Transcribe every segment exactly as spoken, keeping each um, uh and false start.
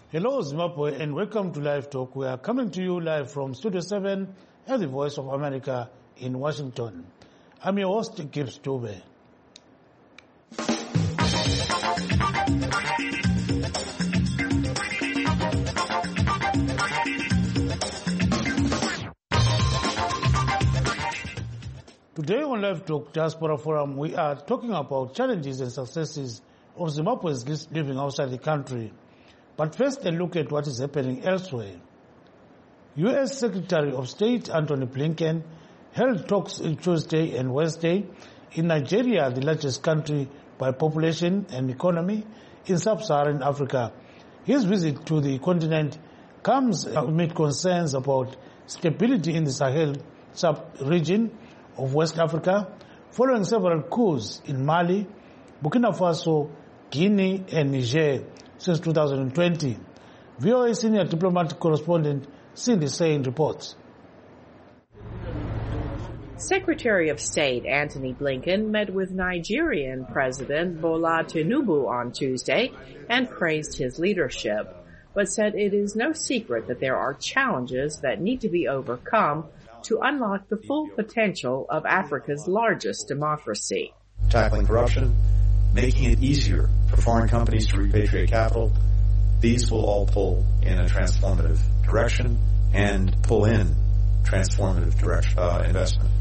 Hello Zimbabwe and welcome to Live Talk. We are coming to you live from Studio seven at the Voice of America in Washington. I'm your host, Gibbs Dube. Today on Live Talk Diaspora Forum, we are talking about challenges and successes of Zimbabweans living outside the country. But first, a look at what is happening elsewhere. U S Secretary of State Antony Blinken held talks on Tuesday and Wednesday in Nigeria, the largest country by population and economy in sub-Saharan Africa. His visit to the continent comes amid concerns about stability in the Sahel sub-region of West Africa, following several coups in Mali, Burkina Faso, Guinea, and Niger since two thousand twenty. V O A senior diplomatic correspondent Cindy Sain reports. Secretary of State Antony Blinken met with Nigerian President Bola Tinubu on Tuesday and praised his leadership, but said it is no secret that there are challenges that need to be overcome to unlock the full potential of Africa's largest democracy. Tackling corruption, making it easier for foreign companies to repatriate capital, these will all pull in a transformative direction and pull in transformative direction, uh, investment.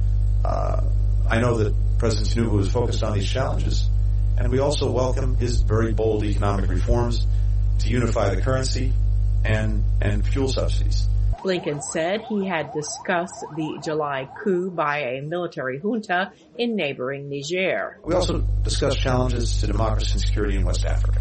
Uh, I know that President Tinubu is focused on these challenges, and we also welcome his very bold economic reforms to unify the currency and, and fuel subsidies. Blinken said he had discussed the July coup by a military junta in neighboring Niger. We also discussed challenges to democracy and security in West Africa.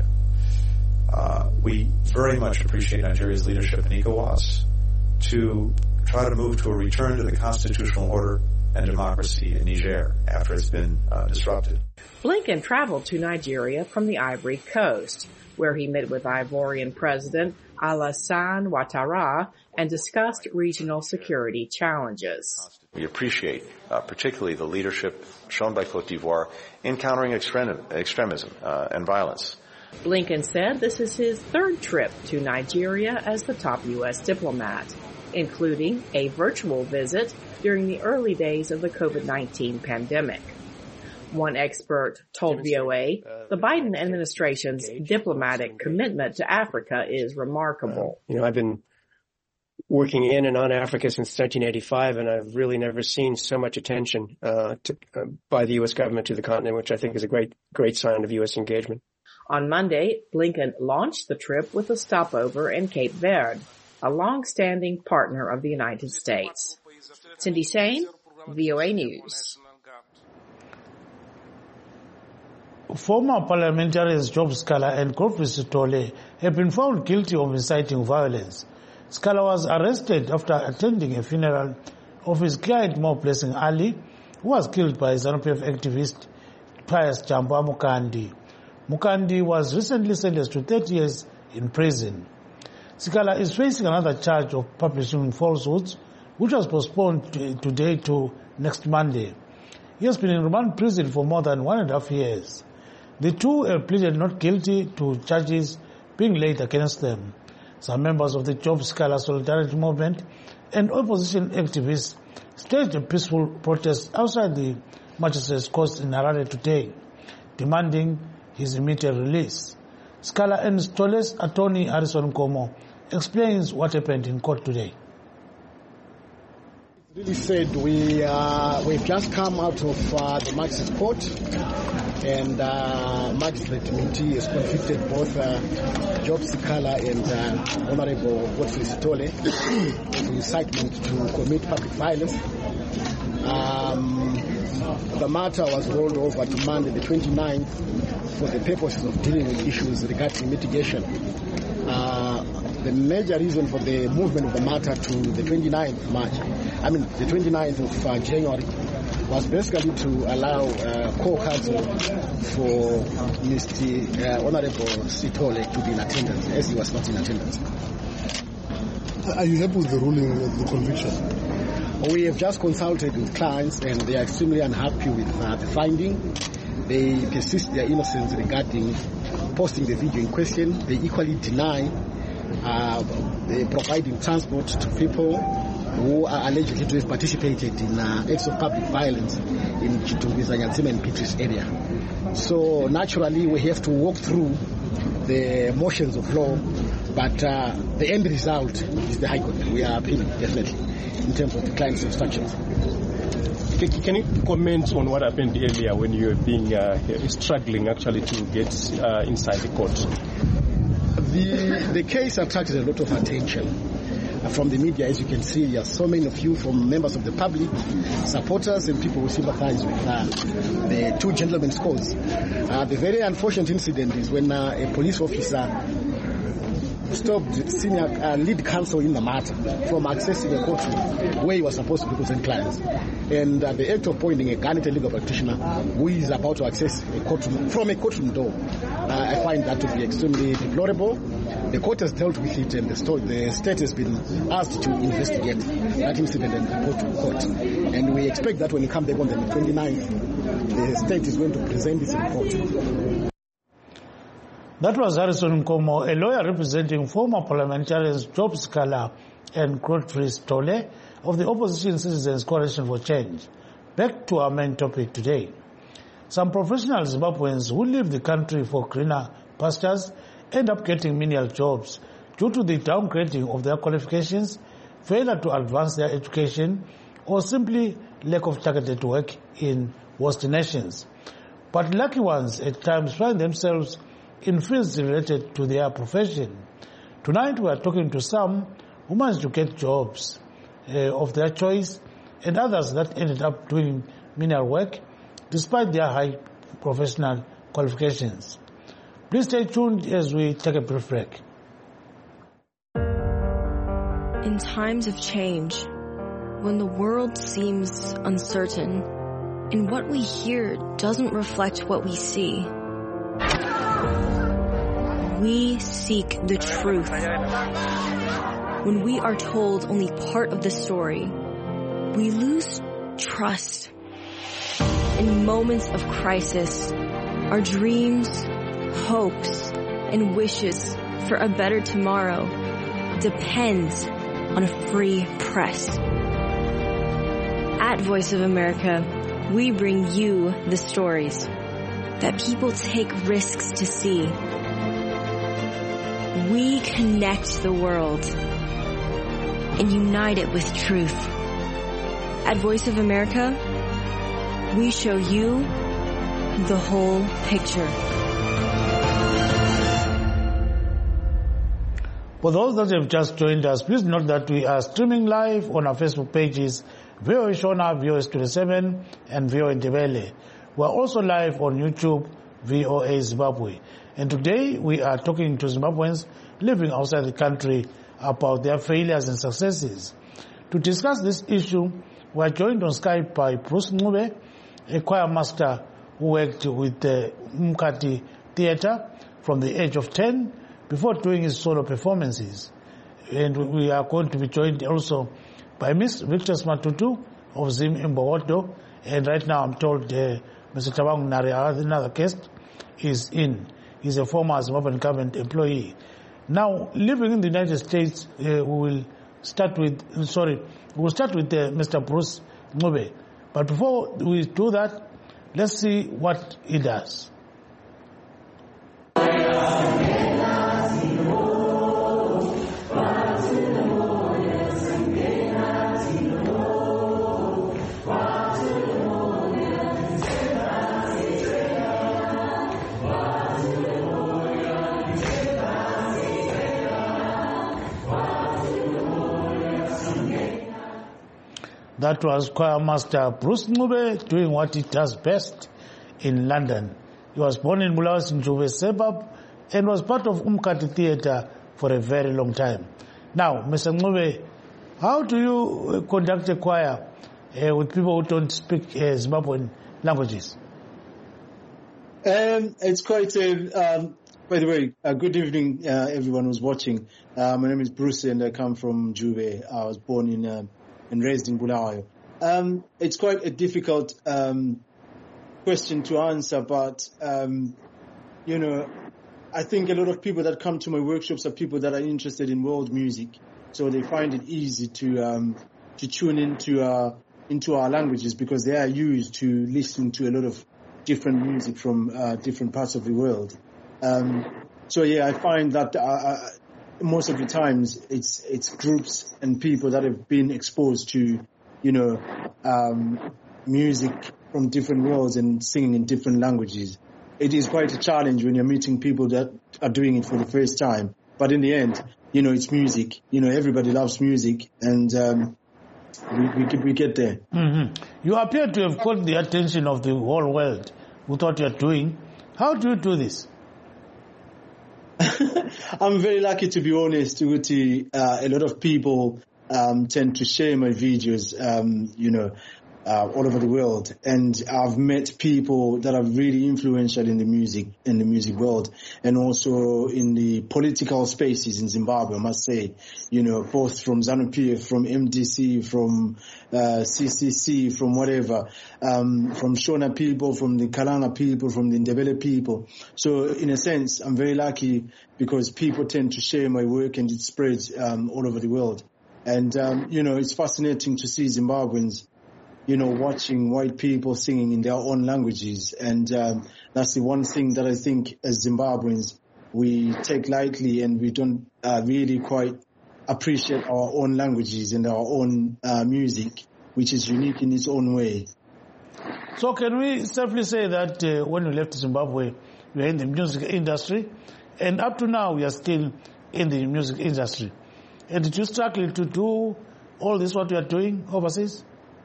Uh, we very much appreciate Nigeria's leadership in ECOWAS to try to move to a return to the constitutional order and democracy in Niger after it's been uh, disrupted. Blinken traveled to Nigeria from the Ivory Coast, where he met with Ivorian President Alassane Ouattara and discussed regional security challenges. We appreciate uh, particularly the leadership shown by Côte d'Ivoire in countering extrem- extremism uh, and violence. Blinken said this is his third trip to Nigeria as the top U S diplomat, including a virtual visit during the early days of the COVID nineteen pandemic. One expert told V O A the Biden administration's diplomatic commitment to Africa is remarkable. You know, I've been working in and on Africa since nineteen eighty-five, and I've really never seen so much attention uh, to, uh, by the U S government to the continent, which I think is a great, great sign of U S engagement. On Monday, Blinken launched the trip with a stopover in Cape Verde, a long-standing partner of the United States. Cindy Sain, V O A News. Former parliamentarians Job Scala and Godfrey Sithole have been found guilty of inciting violence. Scala was arrested after attending a funeral of his client Mo Blessing Ali, who was killed by ZANU-P F activist Pius Jamba Mukandi. Mukandi was recently sentenced to thirty years in prison. Scala is facing another charge of publishing falsehoods, which was postponed to, today to next Monday. He has been in remand prison for more than one and a half years. The two have pleaded not guilty to charges being laid against them. Some members of the Job Scala Solidarity Movement and opposition activists staged a peaceful protest outside the Magistrates' Court in Harare today, demanding his immediate release. Scala and Sithole's attorney Harrison Komo explains what happened in court today. Really said we uh, we've just come out of uh, the magistrate's court, and uh, magistrate Minty has convicted both uh, Job Scala and uh, Honorable Godfrey Sithole of incitement to commit public violence. Um, the matter was rolled over to Monday the twenty-ninth for the purposes of dealing with issues regarding mitigation. Uh, the major reason for the movement of the matter to the twenty-ninth of March, I mean the twenty-ninth of uh, January, was basically to allow uh, co-counsel for Mister Uh, Honorable Sithole to be in attendance, as he was not in attendance. Are you happy with the ruling of the conviction? We have just consulted with clients, and they are extremely unhappy with uh, the finding. They persist their innocence regarding posting the video in question. They equally deny uh, providing transport to people who are allegedly to have participated in uh, acts of public violence in Chitungwiza, Nyansima and Beatrice area. So naturally we have to walk through the motions of law, but uh, the end result is the High Court. We are appealing, definitely, in terms of the client's instructions. Can you comment on what happened earlier when you were being uh, struggling actually to get uh, inside the court? The, the case attracted a lot of attention from the media. As you can see, there are so many of you, from members of the public, supporters and people who sympathize with uh, the two gentlemen's cause. Uh, the very unfortunate incident is when uh, a police officer stopped senior uh, lead counsel in the matter from accessing a courtroom where he was supposed to represent clients. And uh, the act of pointing a gun at a legal practitioner who is about to access a courtroom from a courtroom door, uh, I find that to be extremely deplorable. The court has dealt with it, and the, sto- the state has been asked to investigate that incident and report to the court. And we expect that when we come back on the twenty-ninth, the state is going to present this report. That was Harrison Nkomo, a lawyer representing former parliamentarians Job Sikala and Godfrey Sithole of the Opposition Citizens Coalition for Change. Back to our main topic today. Some professional Zimbabweans who leave the country for greener pastures end up getting menial jobs due to the downgrading of their qualifications, failure to advance their education, or simply lack of targeted work in worse nations. But lucky ones at times find themselves in fields related to their profession. Tonight we are talking to some who managed to get jobs uh, of their choice and others that ended up doing menial work despite their high professional qualifications. Please stay tuned as we take a brief break. In times of change, when the world seems uncertain and what we hear doesn't reflect what we see, we seek the truth. When we are told only part of the story, we lose trust. In moments of crisis, our dreams, hopes, and wishes for a better tomorrow depends on a free press. At Voice of America, we bring you the stories that people take risks to see. We connect the world and unite it with truth. At Voice of America, we show you the whole picture. For those that have just joined us, please note that we are streaming live on our Facebook pages, V O A Shona, V O S twenty-seven, and V O A Ndebele. We are also live on YouTube, V O A Zimbabwe. And today we are talking to Zimbabweans living outside the country about their failures and successes. To discuss this issue, we are joined on Skype by Bruce Ncube, a choir master who worked with the Umkati Theatre from the age of ten before doing his solo performances. And we are going to be joined also by Miss Victor Matutu of Zim Imbowodo. And right now I'm told uh, Mister Tabang Nare, another guest, is in. He's a former Zimbabwean government employee. Now, living in the United States, uh, we will start with, sorry, we will start with uh, Mister Bruce Ncube. But before we do that, let's see what he does. That was choir master Bruce Ncube doing what he does best in London. He was born in Bulawayo Njube suburb and was part of Umkati Theatre for a very long time. Now, Mister Ncube, how do you conduct a choir uh, with people who don't speak uh, Zimbabwean languages? Um, it's quite a, um, by the way, uh, good evening, uh, everyone who's watching. Uh, my name is Bruce and I come from Njube. I was born in uh, and raised in Bulawayo. Um, it's quite a difficult um, question to answer, but, um, you know, I think a lot of people that come to my workshops are people that are interested in world music, so they find it easy to um, to tune into uh, into our languages because they are used to listening to a lot of different music from uh, different parts of the world. Um, so yeah, I find that uh, most of the times it's it's groups and people that have been exposed to, you know, um, music from different worlds and singing in different languages. It is quite a challenge when you're meeting people that are doing it for the first time. But in the end, you know, it's music. You know, everybody loves music, and um, we, we, we get there. Mm-hmm. You appear to have caught the attention of the whole world with what you're doing. How do you do this? I'm very lucky, to be honest, Uguti. Uh, a lot of people um, tend to share my videos, um, you know, Uh, all over the world, and I've met people that are really influential in the music in the music world, and also in the political spaces in Zimbabwe. I must say, you know, both from ZANU-P F, from M D C, from uh, C C C, from whatever, um, from Shona people, from the Kalanga people, from the Ndebele people. So, in a sense, I'm very lucky because people tend to share my work, and it spreads um, all over the world. And um, you know, it's fascinating to see Zimbabweans, you know, watching white people singing in their own languages. And um, that's the one thing that I think as Zimbabweans we take lightly, and we don't uh, really quite appreciate our own languages and our own uh, music, which is unique in its own way. So can we safely say that uh, when you left Zimbabwe, you were in the music industry, and up to now you are still in the music industry? And did you struggle to do all this what you are doing overseas?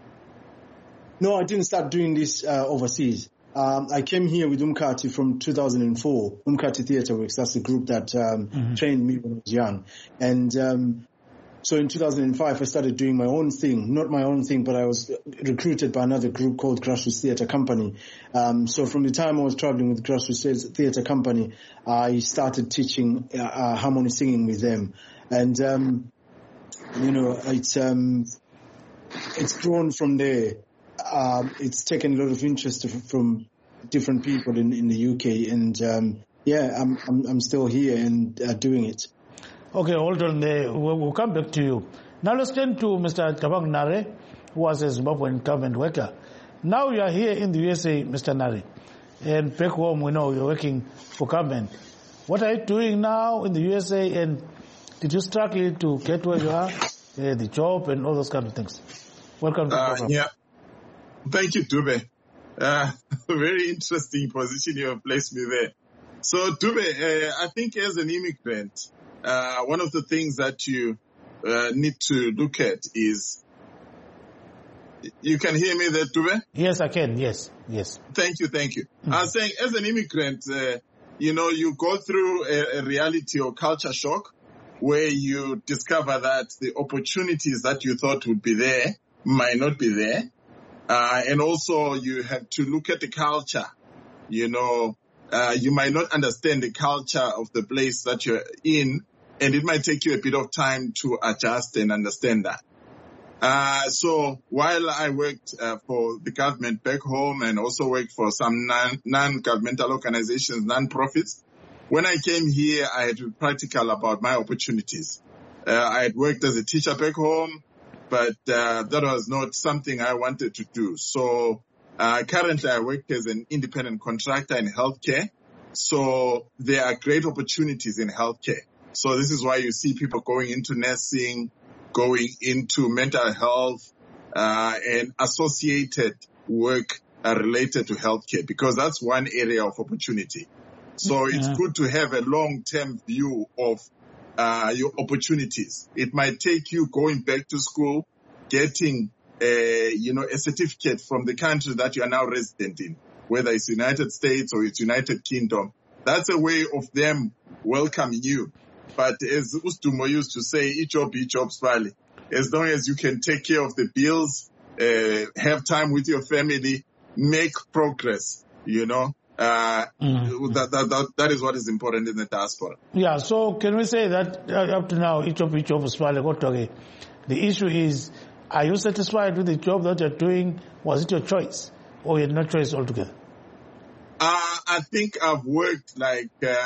No, I didn't start doing this uh, overseas. Um, I came here with Umkati from two thousand four. Umkati Theatre Works, that's the group that um, mm-hmm. trained me when I was young. And um, so in two thousand five, I started doing my own thing. Not my own thing, but I was recruited by another group called Grassroots Theatre Company. Um, so from the time I was traveling with Grassroots Theatre Company, I started teaching uh, uh, harmony singing with them. And, um, you know, it's um, it's grown from there. Uh, it's taken a lot of interest from different people in, in the U K, and um, yeah, I'm, I'm I'm still here and uh, doing it. Okay, hold on there. We'll, we'll come back to you. Now let's turn to Mister Thabang Nare, who was a Zimbabwean government worker. Now you are here in the U S A, Mister Nare, and back home we know you're working for government. What are you doing now in the U S A, and did you struggle to get where you are, uh, the job and all those kind of things? Welcome to the uh, program. Yeah. Thank you, Dube. Uh, very interesting position you have placed me there. So, Dube, uh, I think as an immigrant, uh, one of the things that you uh, need to look at is, you can hear me there, Dube? Yes, I can. Yes, yes. Thank you, thank you. Mm-hmm. I was saying, as an immigrant, uh, you know, you go through a, a reality or culture shock where you discover that the opportunities that you thought would be there might not be there. Uh, and also you have to look at the culture. You know, uh, you might not understand the culture of the place that you're in, and it might take you a bit of time to adjust and understand that. Uh, so while I worked uh, for the government back home and also worked for some non, non-governmental organizations, non-profits, when I came here, I had to be practical about my opportunities. Uh, I had worked as a teacher back home, but uh, that was not something I wanted to do. So uh, currently I work as an independent contractor in healthcare. So there are great opportunities in healthcare. So this is why you see people going into nursing, going into mental health, uh, and associated work uh, related to healthcare, because that's one area of opportunity. So it's yeah. good to have a long-term view of Uh, your opportunities. It might take you going back to school, getting a, you know, a certificate from the country that you are now resident in, whether it's United States or it's United Kingdom. That's a way of them welcoming you. But as Ustumo used to say, each job, each job's valley. As long as you can take care of the bills, uh, have time with your family, make progress, you know, Uh, mm. that, that, that, that is what is important in the diaspora. Yeah, so can we say that uh, up to now, each of each of us, the issue is, are you satisfied with the job that you're doing? Was it your choice, or you had no choice altogether? Uh, I think I've worked like uh,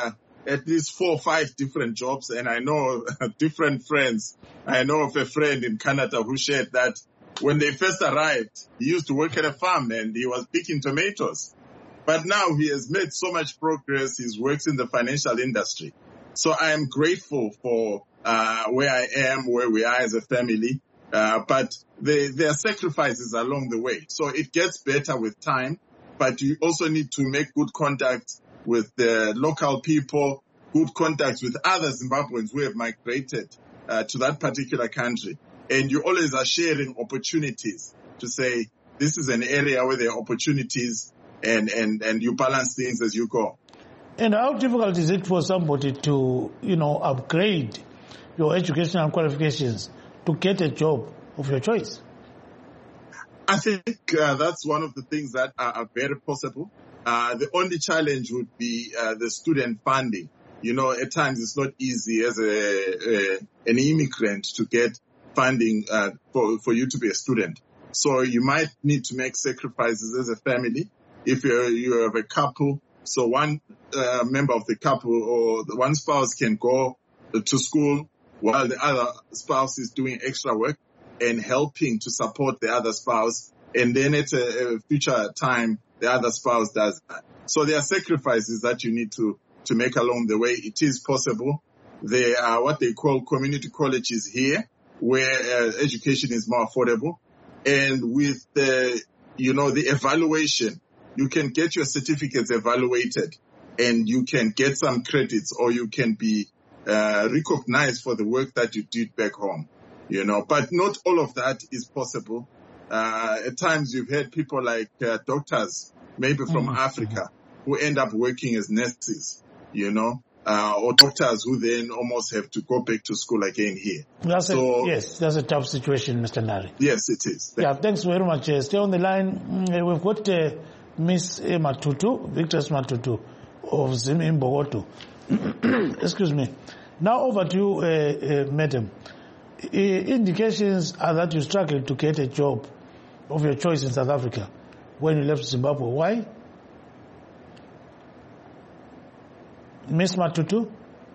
at least four or five different jobs, and I know different friends. I know of a friend in Canada who shared that when they first arrived, he used to work at a farm and he was picking tomatoes. But now he has made so much progress. He works in the financial industry. So I am grateful for uh, where I am, where we are as a family. Uh, but the, there are sacrifices along the way. So it gets better with time. But you also need to make good contact with the local people, good contacts with other Zimbabweans who have migrated uh, to that particular country. And you always are sharing opportunities to say, this is an area where there are opportunities, and, and, and you balance things as you go. And how difficult is it for somebody to, you know, upgrade your educational qualifications to get a job of your choice? I think uh, that's one of the things that are, are very possible. Uh, the only challenge would be uh, the student funding. You know, at times it's not easy as a, a an immigrant to get funding uh, for, for you to be a student. So you might need to make sacrifices as a family. If you're, you have a couple, so one uh, member of the couple or the one spouse can go to school while the other spouse is doing extra work and helping to support the other spouse. And then at a, a future time, the other spouse does that. So there are sacrifices that you need to, to make along the way. It is possible. There are what they call community colleges here, where uh, education is more affordable. And with the, you know, the evaluation, you can get your certificates evaluated and you can get some credits, or you can be uh, recognized for the work that you did back home, you know. But not all of that is possible. Uh, at times you've had people like uh, doctors, maybe from mm-hmm. Africa, who end up working as nurses, you know, uh, or doctors who then almost have to go back to school again here. That's so, a, yes, that's a tough situation, Mister Nari. Yes, it is. Thank yeah, you. Thanks very much. Uh, stay on the line. Mm, we've got uh, Miss Matutu, Victor Matutu of Zim in Bogota. Excuse me. Now over to you, uh, uh, Madam. Uh, indications are that you struggled to get a job of your choice in South Africa when you left Zimbabwe. Why? Miss Matutu?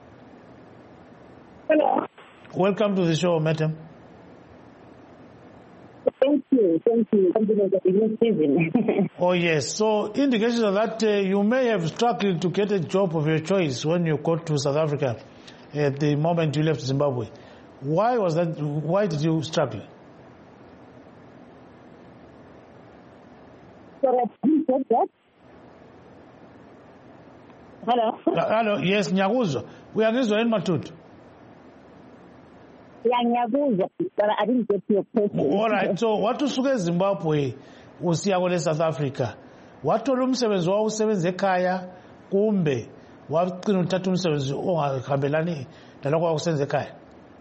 Hello. Welcome to the show, Madam. Thank you. Thank you. Oh, yes. So indications are that uh, you may have struggled to get a job of your choice when you got to South Africa at the moment you left Zimbabwe. Why was that? Why did you struggle? Sorry, you said that? Hello? Uh, hello, yes, Nyakuzwa. We are going to Matutu. Yeah, Nyakuzwa, but I didn't get your question. All right, so what to suke Zimbabwe usiya kule South Africa? Wathola umsebenzi wawo usebenza ekhaya kumbe waqina uthatha umsebenzi ongahambelani nalokho akusenza ekhaya?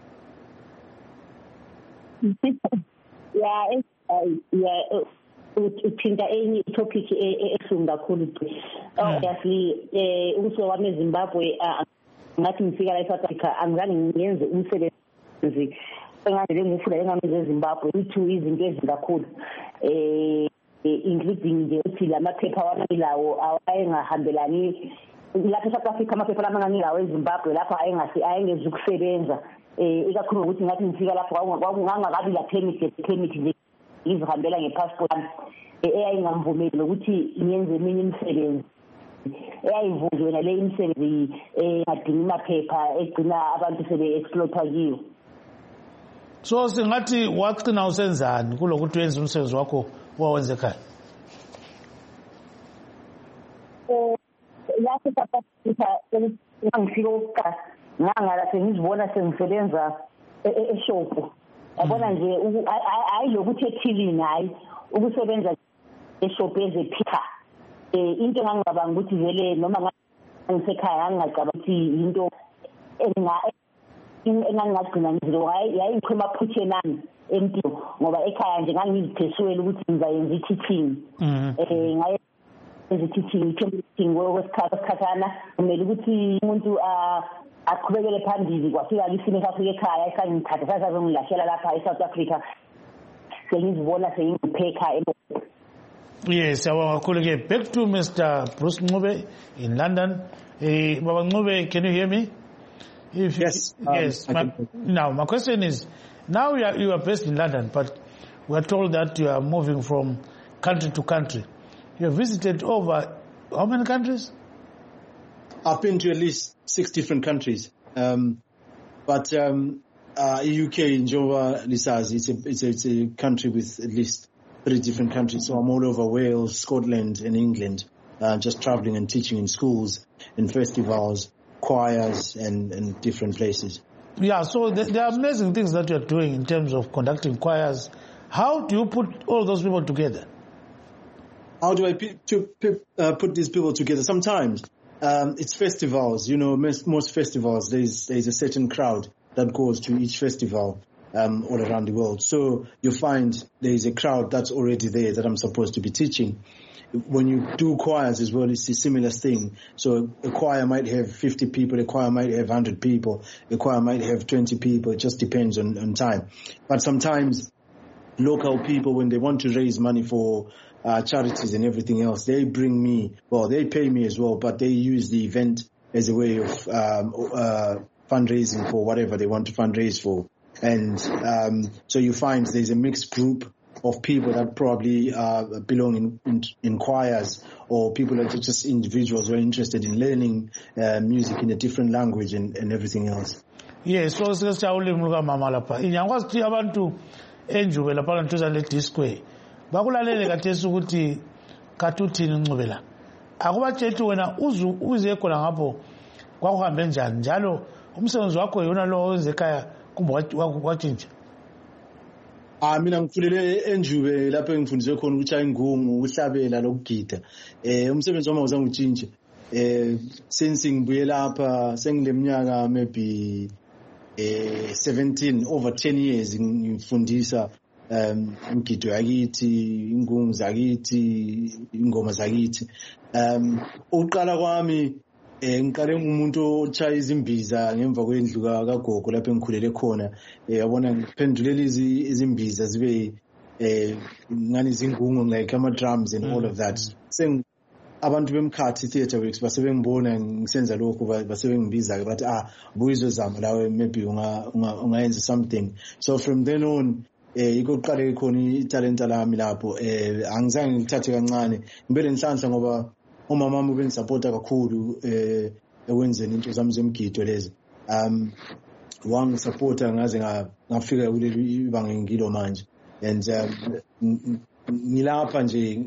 Yeah, it's, uh, yeah, uthinta enye topic ehlungu kakhulu. Obviously, eh umso wami eZimbabwe ngathi ngifika la eSouth Africa angizange ngiyenze umsebenzi engandele ngifuna engamenze eZimbabwe. Ithu izinto ezinkakhulu eh including nje uthi lamaphepha wami lawo awayengahambelani lapha eSouth Africa. Amaphepha lami ngangilawo eZimbabwe lapha ayengasi ayengezi ukusebenza. Eh ikakhulu ukuthi ngathi ngifika lapho kwakungangakabi la permit permit nje ngizihambela ngepassport eyayingamvumeli ukuthi ngiyenze eminye imisebenzi eyayivuzwe wena le imisebenzi engadingi maphepha egcina abantu sebe-exploita kiyo. So singathi wagcina usenzani kulokuthi wenze umsebenzi wakho owawenza ekhaya? Lapho South Africa ngangifika okokuqala ngangala sengizibona sengisebenza eshopu. Yabona nje hayi lokuthi ethilini hayi ukusebenza eshopu ezephika. Eh into engangicabanga ukuthi vele noma ngisekhaya ngingacabanga ukuthi into engangagcina ngizilo hayi yayichema phuthe nami empilo ngoba ekhaya nje ngangiziphesuela ukuthi ngizayenza i-teaching. Eh ngaye i-teaching teaching wesikhathana kumele ukuthi umuntu aqhubekele phambili kwafika isimo esafika ekhaya esangithatha sasazongilahlela lapha eSouth Africa sengizibona sengiphekha. Yes, our colleague. Back to Mister Bruce Ncube in London. Uh, Baba Ncube, can you hear me? If, yes. Yes. Um, my, now, my question is, now you are, you are based in London, but we are told that you are moving from country to country. You have visited over how many countries? I've been to at least six different countries. Um, but um, uh, U K, Njova, Lisazi, it's a, it's, a, it's a country with at least three different countries. So I'm all over Wales, Scotland, and England, uh, just traveling and teaching in schools, in festivals, choirs, and, and different places. Yeah, so th- there are amazing things that you're doing in terms of conducting choirs. How do you put all those people together? How do I p- to, p- uh, put these people together? Sometimes um, it's festivals. You know, most, most festivals, there's, there's a certain crowd that goes to each festival um, all around the world. So you find there's a crowd that's already there that I'm supposed to be teaching. When you do choirs as well, it's a similar thing. So a choir might have fifty people, a choir might have one hundred people, a choir might have twenty people. It just depends on, on time. But sometimes local people, when they want to raise money for uh, charities and everything else, they bring me, well, they pay me as well, but they use the event as a way of um, uh, fundraising for whatever they want to fundraise for. And um, so you find there's a mixed group of people that probably uh, belong in, in, in choirs, or people that are just individuals who are interested in learning uh, music in a different language and, and everything else. Yes, so sesijawulimi lukamama lapha. Inyangwazi ukuthi abantu enjube lapha ntuza le disque. Bakulalele kathesi ukuthi kathuthini Ncube la. Akubatshela wena uzu uze khona ngapho kwakuhambe njani njalo umsebenzi wakho yona lo wenze ekhaya kumbe watshintsha. Ah, mina ngifundele enjube lapho engifundiswe khona ukuchaya ingungu, ukuhlabela lokugida. Eh umsebenzi wami awuzange utshintshe. Eh since ngibuye lapha sengileminyaka maybe eh seventeen, over ten years ngifundisa um umgido yakithi, ingungu zakithi, ingoma zakithi. Um uqala kwami eh ngiqale ngumuntu ochaya izimbiza ngemva kwendlu kagogo lapho engikhulele khona. Eh yabona ngiphendulela izimbiza zibe eh ngani izingungu like ama drums and all of that. Seng abantu bemkhathi theatre works basebengibona ngisenza lokho basebengibiza bathi ah buyizozama lawe maybe unga ungayenza something. So from then on eh ikoqale khona italent lami lapho eh angizange ngithathe kancane ngibele nhlanhla ngoba umama wami ubengisupporta kakhulu eh ekwenzeni into zami zemgido lezi. Um wangisupporta ngaze ngafika kuleli ibanga ngilo manje, and ngilapha nje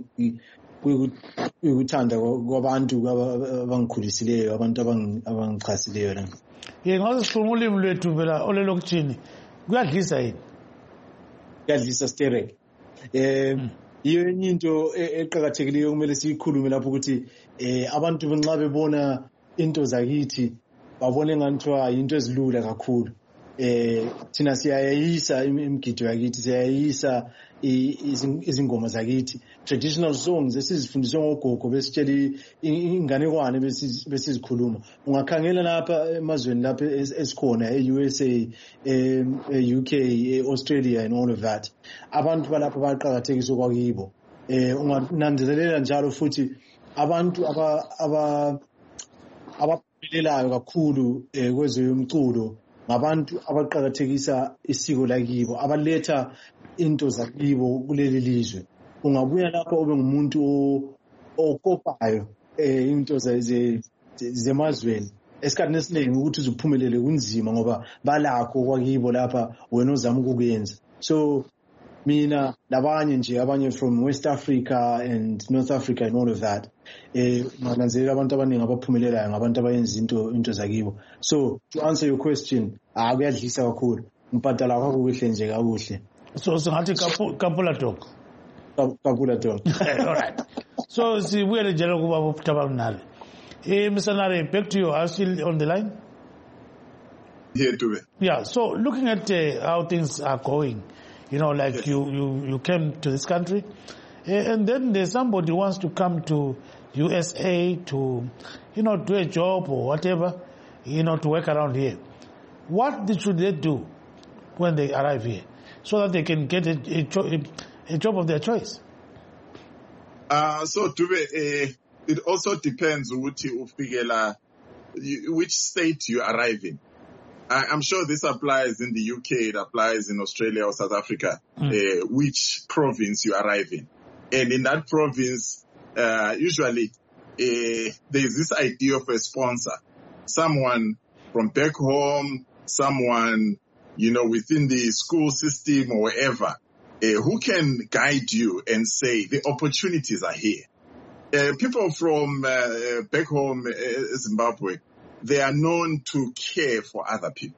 ukuthanda kwabantu abangikhulisileyo, abantu abangichasileyo la. Ye ngaze sikhuluma ulimi lwethu phela olelokutshini kuyadlisa yini? Kuyadlisa sterek. Eh iyo enye into eqhakathekileyo kumele siyikhulume lapho ukuthi eh abantu benxa bebona into zakithi babone nganthiwa into ezilula kakhulu. Eh thina siyayisa imigido yakithi, siyayisa izingoma zakithi, traditional songs esizifundiswe ngogogo besitshela inganekwane besizikhuluma. Ungakhangela lapha emazweni lapha esikhona e-U S A, e-U K, e-Australia and all of that, abantu balapha baqhakathekiswa kwakibo. Eh ungananzelela njalo futhi abantu aba aba abaphelelayo kakhulu kwezomculo ngabantu abaqhakathekisa isiko lakibo, abaletha into zakibo kuleli lizwe. Ungabuya lapha ube ngumuntu okopayo eh into zemazweni, esikhathini esiningi ukuthi uzuphumelele kunzima ngoba balakho kwakibo lapha wena ozama ukuyenza. So mina labanye nje abanye from West Africa and North Africa and all of that, eh mananzelela abantu abaningi abaphumelelayo ngabantu abayenza into into zakibo. So to answer your question, akuyadlisa kakhulu, umpatala kwakho kuhle nje kakuhle. So singathi kapula talk. Kapula talk. All right. So sibuyele njalo kuba bokutabangale. Eh Mister Nare, back to you. Are you still on the line? Here to it. Yeah, so looking at uh, how things are going, you know, like yes. you, you, you came to this country, uh, and then there's somebody who wants to come to U S A to, you know, do a job or whatever, you know, to work around here. What should they do when they arrive here so that they can get a, a, a job of their choice? Uh, so, Dube, uh, it also depends which state you arrive in. I, I'm sure this applies in the U K, it applies in Australia or South Africa, mm. uh, which province you arrive in. And in that province, uh, usually uh, there's this idea of a sponsor, someone from back home, someone, you know, within the school system or wherever, uh, who can guide you and say the opportunities are here. Uh, people from uh, back home, uh, Zimbabwe, they are known to care for other people.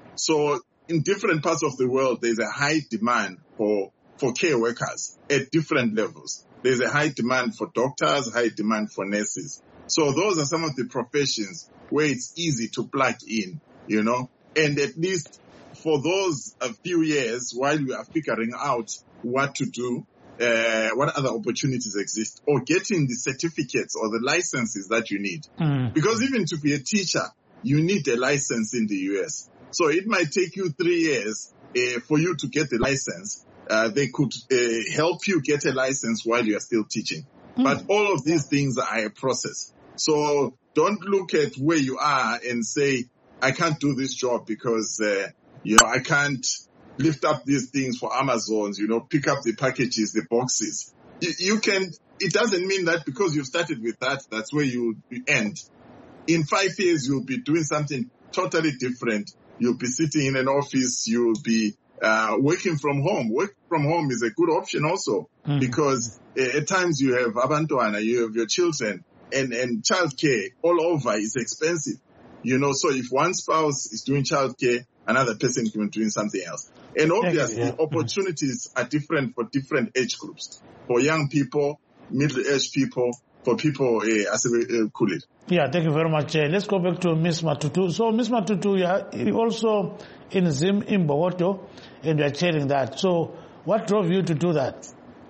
So in different parts of the world, there's a high demand for, for care workers at different levels. There's a high demand for doctors, high demand for nurses. So those are some of the professions where it's easy to plug in, you know, and at least for those a few years while we are figuring out what to do, uh, what other opportunities exist, or getting the certificates or the licenses that you need. Mm. Because even to be a teacher, you need a license in the U S. So it might take you three years uh, for you to get the license. Uh, they could uh, help you get a license while you are still teaching. Mm. But all of these things are a process. So don't look at where you are and say, I can't do this job because, uh, you know, I can't lift up these things for Amazons, you know, pick up the packages, the boxes. You, you can, it doesn't mean that because you've started with that, that's where you end. In five years, you'll be doing something totally different. You'll be sitting in an office, you'll be uh, working from home. Work from home is a good option also, mm-hmm. because uh, at times you have abantwana, you have your children, and, and childcare all over is expensive. You know, so if one spouse is doing childcare, another person can be doing something else. And obviously, yeah. opportunities are different for different age groups. For young people, middle-aged people, for people, uh, as we uh, call it. Yeah, thank you very much. Uh, let's go back to Miss Matutu. So, Miss Matutu, you are also in Zim in Bogoto, and you are chairing that. So, what drove you to do that?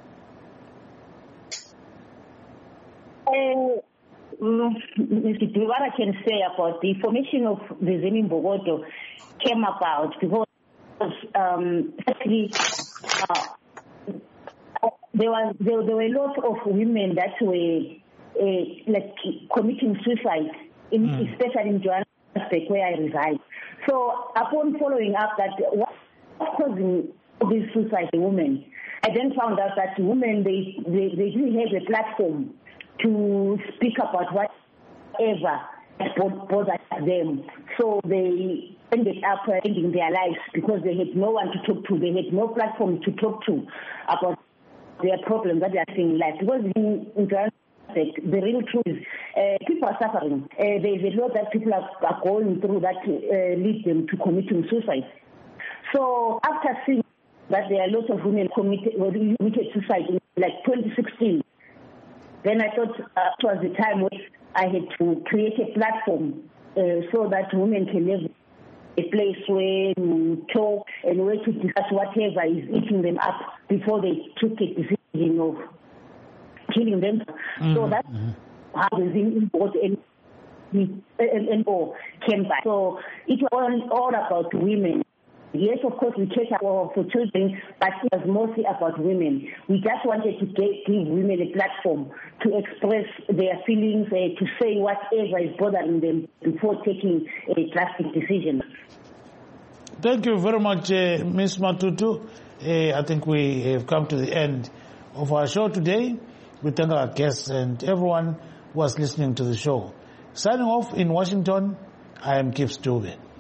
Uh, what I can say about the formation of the Zim in Bogoto came about because um, actually uh, there was there, there were a lot of women that were uh, like committing suicide, in, mm. especially in Johannesburg where I reside. So upon following up that what was causing these suicide women, I then found out that women they they, they didn't have a platform to speak about whatever bothered them. So they ended up ending their lives because they had no one to talk to. They had no platform to talk to about their problems that they are seeing in life. Because in, in the real truth is uh, people are suffering. Uh, there is a lot that people are, are going through that uh, lead them to committing suicide. So after seeing that there are lots of women committed, committed suicide in like twenty sixteen, then I thought uh, it was the time where I had to create a platform uh, so that women can have a place where to talk and where to discuss whatever is eating them up before they took a decision of killing them. Mm-hmm. So that's how the Zim and, and, and all came back. So it was all, all about women. Yes, of course, we care for, for children, but it was mostly about women. We just wanted to get, give women a platform to express their feelings, uh, to say whatever is bothering them before taking a drastic decision. Thank you very much, uh, Miz Matutu. Uh, I think we have come to the end of our show today. We thank our guests and everyone who was listening to the show. Signing off in Washington, I am Gibbs Dube.